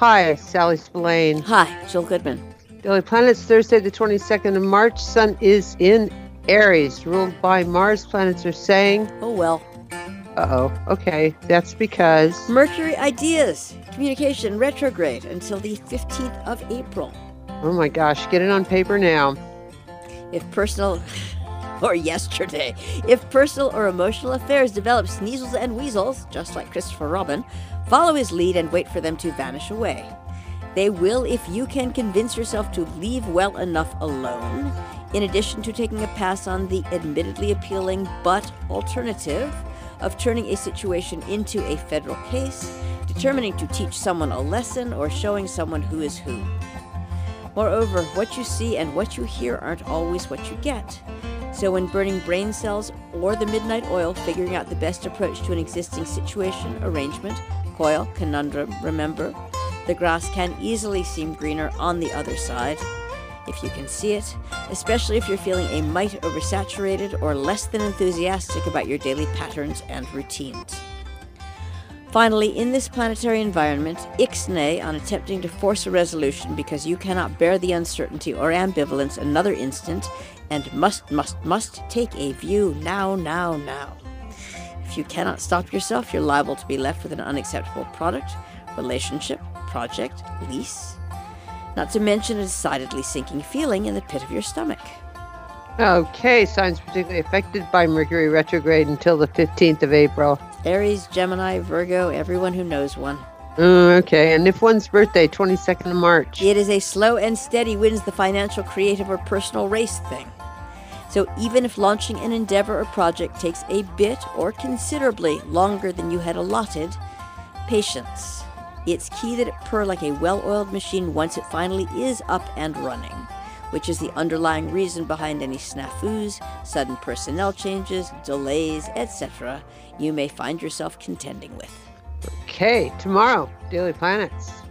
Hi, Sally Spillane. Hi, Jill Goodman. Daily Planets, Thursday, the 22nd of March. Sun is in Aries, ruled by Mars. Planets are saying... Oh, well. Uh-oh. Okay. That's because... Mercury ideas. Communication retrograde until the 15th of April. Oh my gosh. Get it on paper now. If personal... or yesterday. If personal or emotional affairs develop sneezels and weasels, just like Christopher Robin, follow his lead and wait for them to vanish away. They will if you can convince yourself to leave well enough alone, in addition to taking a pass on the admittedly appealing but alternative of turning a situation into a federal case, determining to teach someone a lesson, or showing someone who is who. Moreover, what you see and what you hear aren't always what you get. So when burning brain cells or the midnight oil, figuring out the best approach to an existing situation, arrangement, coil, conundrum, remember, the grass can easily seem greener on the other side, if you can see it, especially if you're feeling a mite oversaturated or less than enthusiastic about your daily patterns and routines. Finally, in this planetary environment, ixnay on attempting to force a resolution because you cannot bear the uncertainty or ambivalence another instant, and must take a view now. If you cannot stop yourself, you're liable to be left with an unacceptable product, relationship, project, lease. Not to mention a decidedly sinking feeling in the pit of your stomach. Okay, signs particularly affected by Mercury retrograde until the 15th of April. Aries, Gemini, Virgo, everyone who knows one. Okay, and if one's birthday, 22nd of March. It is a slow and steady wins the financial, creative, or personal race thing. So even if launching an endeavor or project takes a bit or considerably longer than you had allotted, patience. It's key that it purr like a well-oiled machine once it finally is up and running, which is the underlying reason behind any snafus, sudden personnel changes, delays, etc. you may find yourself contending with. Okay, tomorrow, Daily Planets.